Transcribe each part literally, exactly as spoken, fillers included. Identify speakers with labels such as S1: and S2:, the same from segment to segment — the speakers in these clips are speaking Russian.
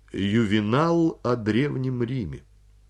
S1: Ювенал о Древнем Риме.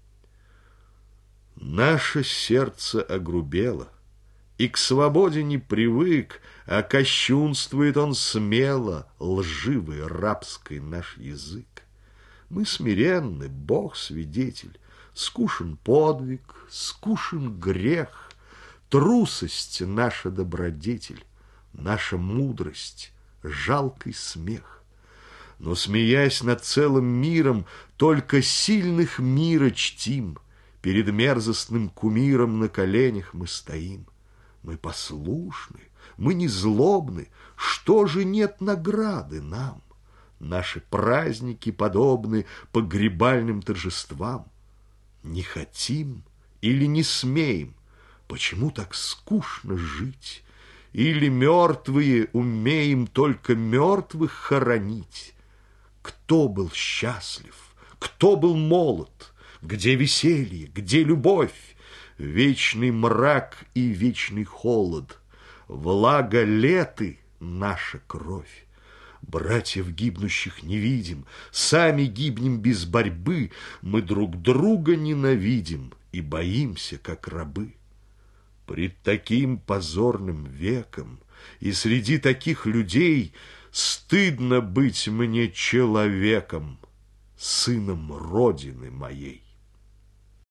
S1: Наше сердце огрубело, и к свободе не привык, а кощунствует он смело, лживый рабский наш язык. Мы смиренны, Бог свидетель, скушен подвиг, скушен грех, трусость наша добродетель, наша мудрость жалкий смех. Но, смеясь над целым миром, только сильных мира чтим, перед мерзостным кумиром на коленях мы стоим. Мы послушны, мы не злобны, что же нет награды нам? Наши праздники подобны погребальным торжествам. Не хотим или не смеем? Почему так скучно жить? Или мертвые умеем только мертвых хоронить? Кто был счастлив? Кто был молод? Где веселье? Где любовь? Вечный мрак и вечный холод. Влага леты — наша кровь. Братьев гибнущих не видим, сами гибнем без борьбы. Мы друг друга ненавидим и боимся, как рабы. Пред таким позорным веком и среди таких людей стыдно быть мне человеком, сыном Родины моей.